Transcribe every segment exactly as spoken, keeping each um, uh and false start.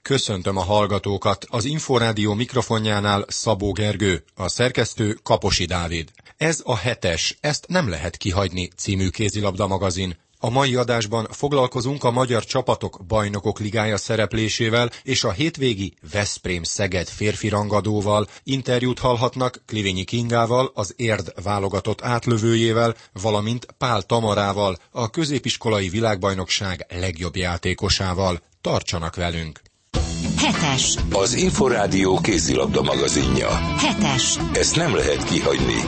Köszöntöm a hallgatókat, az Inforádió mikrofonjánál Szabó Gergő, a szerkesztő Kaposi Dávid. Ez a hetes, ezt nem lehet kihagyni című kézilabda magazin. A mai adásban foglalkozunk a magyar csapatok bajnokok ligája szereplésével és a hétvégi Veszprém-Szeged férfi rangadóval. Interjút hallhatnak Klivényi Kingával, az Érd válogatott átlövőjével, valamint Pál Tamarával, a középiskolai világbajnokság legjobb játékosával. Tartsanak velünk! Hetes. Az Inforádió kézilabda magazinja. Hetes. Ezt nem lehet kihagyni.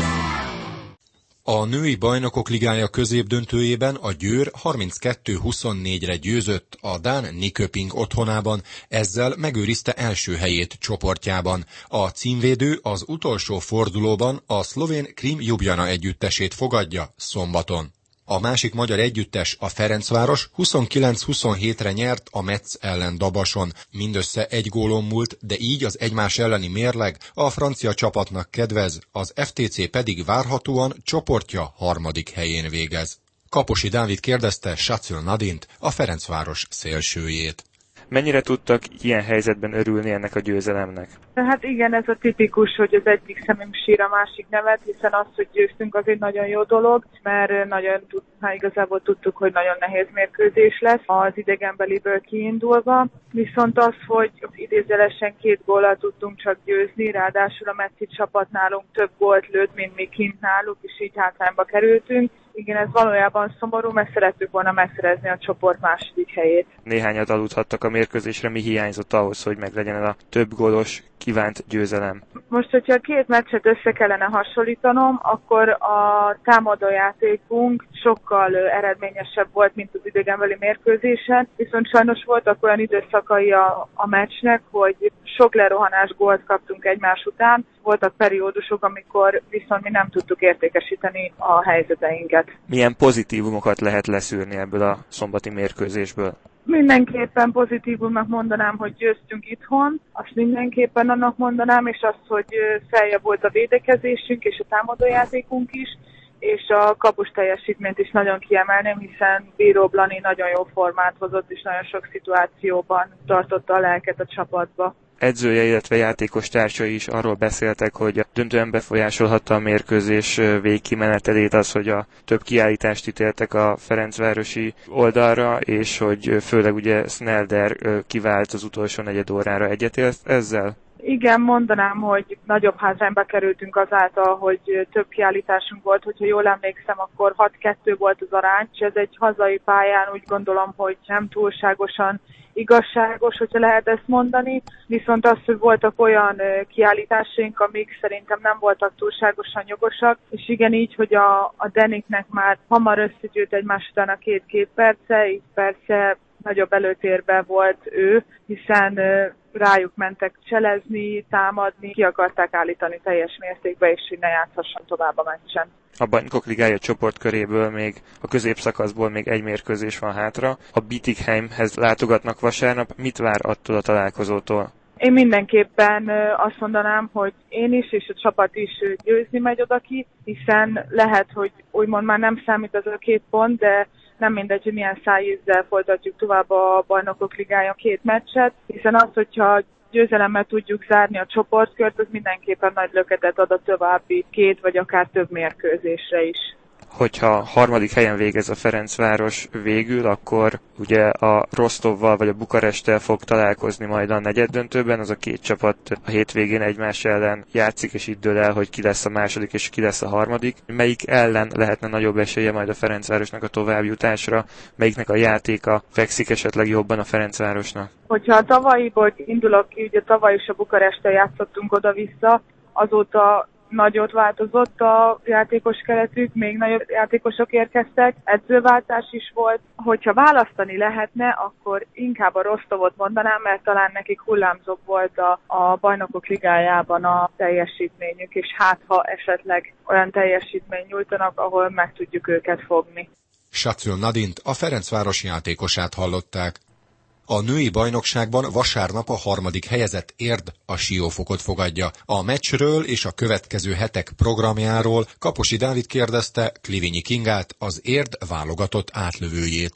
A női bajnokok ligája középdöntőjében a Győr harminckettő huszonnégyre győzött a dán Nyköping otthonában, ezzel megőrizte első helyét csoportjában. A címvédő az utolsó fordulóban a szlovén Krim Ljubljana együttesét fogadja szombaton. A másik magyar együttes, a Ferencváros huszonkilenc huszonhétre nyert a Metz ellen Dabason. Mindössze egy gólon múlt, de így az egymás elleni mérleg a francia csapatnak kedvez, az ef té cé pedig várhatóan csoportja harmadik helyén végez. Kaposi Dávid kérdezte Sacil Nadint, a Ferencváros szélsőjét. Mennyire tudtak ilyen helyzetben örülni ennek a győzelemnek? Hát igen, ez a tipikus, hogy az egyik szemünk sír, a másik nevet, hiszen az, hogy győztünk, az egy nagyon jó dolog, mert nagyon tud, hát igazából tudtuk, hogy nagyon nehéz mérkőzés lesz az idegenbeliből kiindulva, viszont az, hogy idézőjelesen két góllal tudtunk csak győzni, ráadásul a mecci csapat nálunk több gólt lőtt, mint mi kint náluk, és így hátrányba kerültünk. Igen, ez valójában szomorú, mert szerettük volna megszerezni a csoport második helyét. Néhányat aludhattak a mérkőzésre, mi hiányzott ahhoz, hogy meglegyen a több gólos kívánt győzelem? Most, hogyha a két meccset össze kellene hasonlítanom, akkor a támadójátékunk sokkal eredményesebb volt, mint az idegenbeli mérkőzésen, viszont sajnos voltak olyan időszakai a, a meccsnek, hogy sok lerohanás gólt kaptunk egymás után, voltak periódusok, amikor viszont mi nem tudtuk értékesíteni a helyzeteinket. Milyen pozitívumokat lehet leszűrni ebből a szombati mérkőzésből? Mindenképpen pozitívumnak mondanám, hogy győztünk itthon, azt mindenképpen annak mondanám, és azt, hogy feljavult a védekezésünk és a támadójátékunk is, és a kapus teljesítményt is nagyon kiemelném, hiszen Bíró Blani nagyon jó formát hozott, és nagyon sok szituációban tartotta a lelket a csapatba. Edzője, illetve játékos társai is arról beszéltek, hogy döntően befolyásolhatta a mérkőzés végkimenetelét az, hogy a több kiállítást ítéltek a ferencvárosi oldalra, és hogy főleg ugye Sneijder kivált az utolsó negyed órára. Egyetért ezzel? Igen, mondanám, hogy nagyobb hátrányba kerültünk azáltal, hogy több kiállításunk volt, hogyha jól emlékszem, akkor hat kettő volt az arány, és ez egy hazai pályán úgy gondolom, hogy nem túlságosan igazságos, hogyha lehet ezt mondani, viszont az, hogy voltak olyan kiállításaink, amik szerintem nem voltak túlságosan jogosak, és igen így, hogy a, a Deniknek már hamar összegyűlt egymás után a két-két perce, így persze nagyobb előtérben volt ő, hiszen rájuk mentek cselezni, támadni, ki akarták állítani teljes mértékben, és hogy ne játszhasson tovább a meccsen. A Bajnokok Ligája csoportköréből még a középszakaszból még egy mérkőzés van hátra. A Bietigheimhez látogatnak vasárnap. Mit vár attól a találkozótól? Én mindenképpen azt mondanám, hogy én is és a csapat is győzni megy oda ki, hiszen lehet, hogy úgymond már nem számít az a két pont, de nem mindegy, hogy milyen szájízzel folytatjuk tovább a Bajnokok Ligája két meccset, hiszen az, hogyha győzelemmel tudjuk zárni a csoportkört, az mindenképpen nagy löketet ad a további két vagy akár több mérkőzésre is. Hogyha harmadik helyen végez a Ferencváros végül, akkor ugye a Rostovval vagy a Bukaresttel fog találkozni majd a negyeddöntőben, az a két csapat a hétvégén egymás ellen játszik, és így dől el, hogy ki lesz a második és ki lesz a harmadik. Melyik ellen lehetne nagyobb esélye majd a Ferencvárosnak a továbbjutásra, melyiknek a játéka fekszik esetleg jobban a Ferencvárosnak? Hogyha a tavalyiból indulok ki, ugye tavaly is a Bukaresttel játszottunk oda-vissza, azóta nagyot változott a játékos keretük, még nagyobb játékosok érkeztek, edzőváltás is volt. Hogyha választani lehetne, akkor inkább a Rostovot mondanám, mert talán nekik hullámzóbb volt a, a Bajnokok Ligájában a teljesítményük, és hát ha esetleg olyan teljesítmény nyújtanak, ahol meg tudjuk őket fogni. Sacil Nadint, a Ferencváros játékosát hallották. A női bajnokságban vasárnap a harmadik helyezett Érd a Siófokot fogadja. A meccsről és a következő hetek programjáról Kaposi Dávid kérdezte Klivényi Kingát, az Érd válogatott átlövőjét.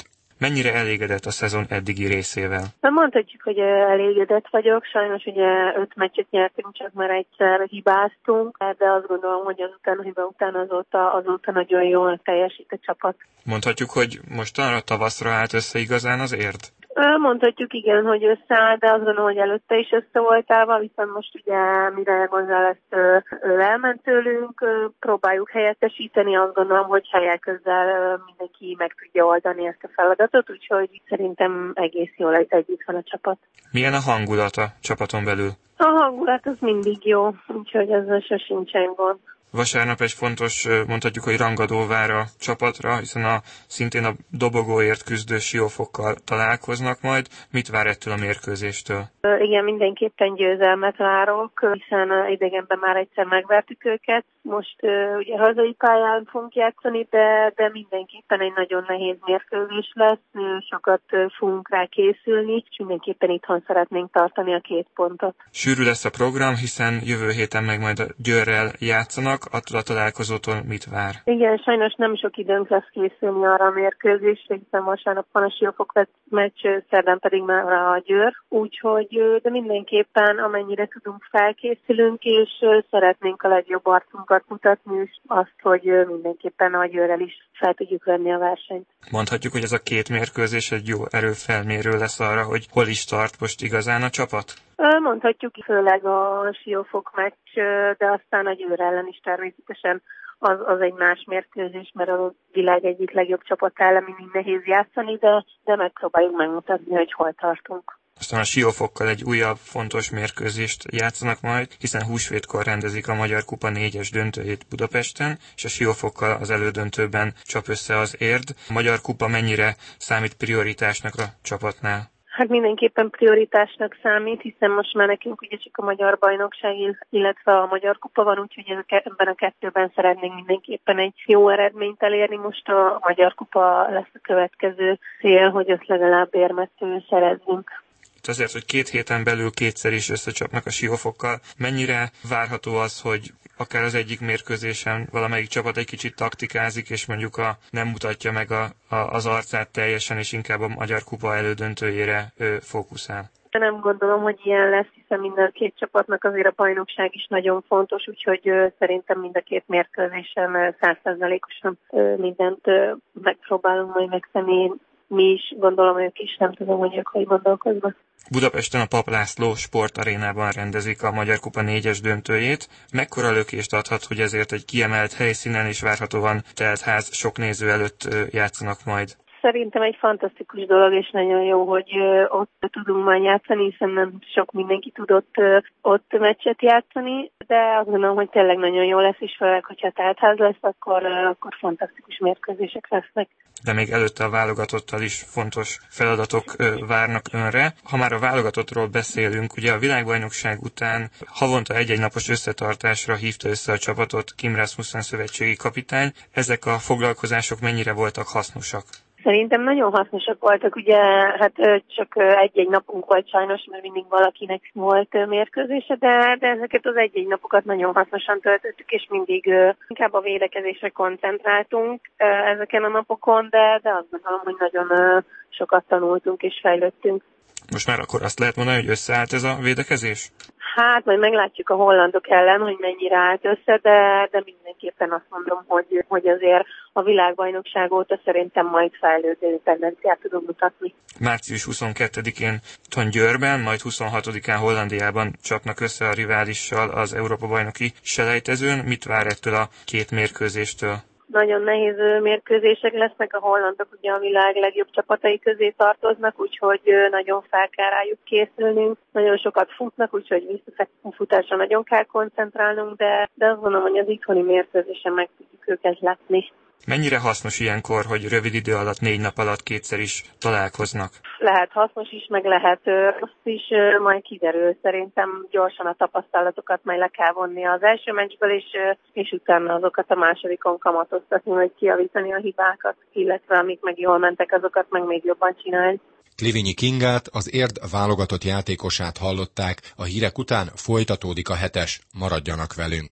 Mennyire elégedett a szezon eddigi részével? Mondhatjuk, hogy elégedett vagyok. Sajnos ugye öt meccset nyertünk, csak már egyszer hibáztunk, de azt gondolom, hogy azután a hiba után azóta, azóta nagyon jól teljesít a csapat. Mondhatjuk, hogy mostanra tavaszra állt össze igazán az érd? Mondhatjuk igen, hogy összeáll, de azt gondolom, hogy előtte is össze volt állva, viszont most ugye mire González elment tőlünk, próbáljuk helyettesíteni, azt gondolom, hogy helyek közel mindenki meg tudja oldani ezt a feladatot, úgyhogy szerintem egész jól együtt van a csapat. Milyen a hangulat a csapaton belül? A hangulat az mindig jó, úgyhogy ezzel sosincsen gond. Vasárnap egy fontos, mondhatjuk, hogy rangadóvár a csapatra, hiszen a szintén a dobogóért küzdő Siófokkal találkoznak majd. Mit vár ettől a mérkőzéstől? Igen, mindenképpen győzelmet várok, hiszen idegenben már egyszer megvertük őket. Most ugye hazai pályán fogunk játszani, de, de mindenképpen egy nagyon nehéz mérkőzés lesz, sokat fogunk rá készülni, és mindenképpen itthon szeretnénk tartani a két pontot. Sűrű lesz a program, hiszen jövő héten meg majd a Győrrel játszanak. Attól a találkozótól mit vár? Igen, sajnos nem sok időnk lesz készülni arra a mérkőzésre, hiszen vasárnap van a Siófok meccs, szerdán pedig már a Győr. Úgyhogy, de mindenképpen amennyire tudunk felkészülünk, és szeretnénk a legjobb arcunkat mutatni, és azt, hogy mindenképpen a Győrrel is fel tudjuk venni a versenyt. Mondhatjuk, hogy ez a két mérkőzés egy jó erőfelmérő lesz arra, hogy hol is tart most igazán a csapat? Mondhatjuk, főleg a Siófok meccs, de aztán a Győr ellen is természetesen az, az egy más mérkőzés, mert a világ egyik legjobb csapat ellen mindig nehéz játszani, de, de megpróbáljuk megmutatni, hogy hol tartunk. Aztán a Siófokkal egy újabb fontos mérkőzést játszanak majd, hiszen húsvétkor rendezik a Magyar Kupa négyes döntőjét Budapesten, és a Siófokkal az elődöntőben csap össze az érd. A Magyar Kupa mennyire számít prioritásnak a csapatnál? Hát mindenképpen prioritásnak számít, hiszen most már nekünk ugye csak a Magyar Bajnokság, illetve a Magyar Kupa van, úgyhogy ebben a kettőben szeretnénk mindenképpen egy jó eredményt elérni. Most a Magyar Kupa lesz a következő cél, hogy azt legalább érmet szerezzünk. Azért, hogy két héten belül kétszer is összecsapnak a Siófokkal, mennyire várható az, hogy akár az egyik mérkőzésen valamelyik csapat egy kicsit taktikázik, és mondjuk a, nem mutatja meg a, a, az arcát teljesen, és inkább a Magyar Kupa elődöntőjére ö, fókuszál? Nem gondolom, hogy ilyen lesz, hiszen mind a két csapatnak azért a bajnokság is nagyon fontos, úgyhogy ö, szerintem mind a két mérkőzésen száz százalékosan mindent ö, megpróbálunk majd megtenni. Mi is, gondolom ők is, nem tudom, hogy ők hogy gondolkoznak. Budapesten a Pap László sportarénában rendezik a Magyar Kupa négyes döntőjét. Mekkora lökést adhat, hogy ezért egy kiemelt helyszínen és várhatóan telt ház sok néző előtt játszanak majd? Szerintem egy fantasztikus dolog, és nagyon jó, hogy ott tudunk majd játszani, hiszen nem sok mindenki tudott ott meccset játszani, de azt gondolom, hogy tényleg nagyon jó lesz, és főleg, hogyha teltház lesz, akkor, akkor fantasztikus mérkőzések lesznek. De még előtte a válogatottal is fontos feladatok várnak önre. Ha már a válogatottról beszélünk, ugye a világbajnokság után havonta egy-egy napos összetartásra hívta össze a csapatot Kim Rasmussen szövetségi kapitány. Ezek a foglalkozások mennyire voltak hasznosak? Szerintem nagyon hasznosak voltak, ugye hát csak egy-egy napunk volt sajnos, mert mindig valakinek volt mérkőzése, de, de ezeket az egy-egy napokat nagyon hasznosan töltöttük, és mindig inkább a védekezésre koncentráltunk ezeken a napokon, de, de azt gondolom, hogy nagyon sokat tanultunk és fejlődtünk. Most már akkor azt lehet mondani, hogy összeállt ez a védekezés? Hát, majd meglátjuk a hollandok ellen, hogy mennyire állt össze, de, de mindenképpen azt mondom, hogy, hogy azért a világbajnokság óta szerintem majd fejlődő tendenciát tudunk mutatni. március huszonkettedikén Győrben, majd huszonhatodikán Hollandiában csapnak össze a riválissal az Európa-bajnoki selejtezőn. Mit vár ettől a két mérkőzéstől? Nagyon nehéz mérkőzések lesznek, a hollandok ugye a világ legjobb csapatai közé tartoznak, úgyhogy nagyon fel kell rájuk készülnünk. Nagyon sokat futnak, úgyhogy visszafutásra nagyon kell koncentrálnunk, de, de azt gondolom, hogy az itthoni mérkőzésen meg tudjuk őket látni. Mennyire hasznos ilyenkor, hogy rövid idő alatt, négy nap alatt kétszer is találkoznak? Lehet hasznos is, meg lehet rossz is, majd kiderül. Szerintem gyorsan a tapasztalatokat majd le kell vonni az első meccsből, és, és utána azokat a másodikon kamatoztatni, vagy kijavítani a hibákat, illetve amik meg jól mentek, azokat meg még jobban csinálni. Klivinyi Kingát, az érd válogatott játékosát hallották, a hírek után folytatódik a hetes, maradjanak velünk.